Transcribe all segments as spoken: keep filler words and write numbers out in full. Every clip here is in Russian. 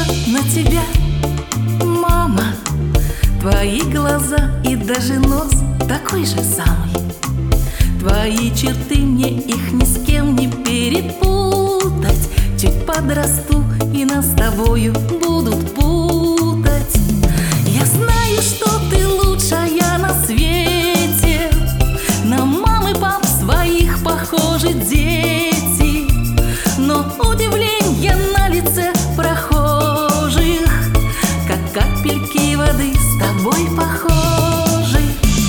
на тебя, мама. Твои глаза и даже нос такой же самый. Твои черты, мне их ни с кем не перепутать. Чуть подрасту, и нас с тобою будут путать. Я знаю, что ты лучшая на свете. На мам и пап своих похожи дети. Но удивление на лице прохожих, как капельки воды с тобой похожи.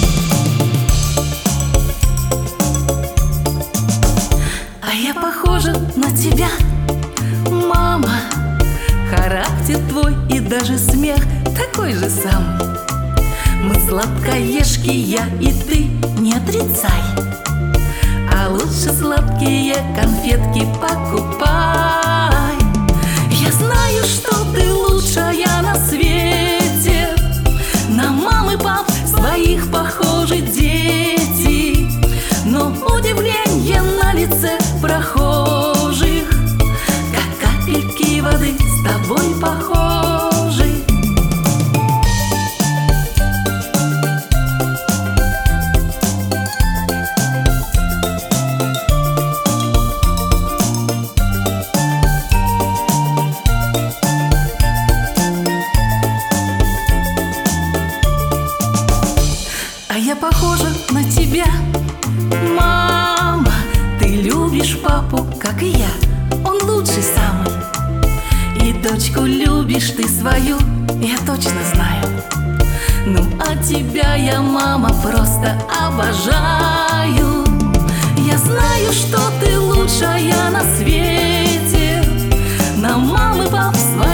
А я похожа на тебя, мама. Характер твой и даже смех такой же самый. Мы сладкоежки, я и ты, не отрицай. А лучше сладкие конфетки покупай. Я знаю, что ты лучшая на свете. На мам и пап своих похожи дети. Но удивление на лице прохожих, как капельки воды с тобой похожи. А я похожа на тебя, мама. Ты любишь папу, как и я, он лучший самый. И дочку любишь ты свою, я точно знаю. Ну а тебя я, мама, просто обожаю. Я знаю, что ты лучшая на свете. На мам и пап своих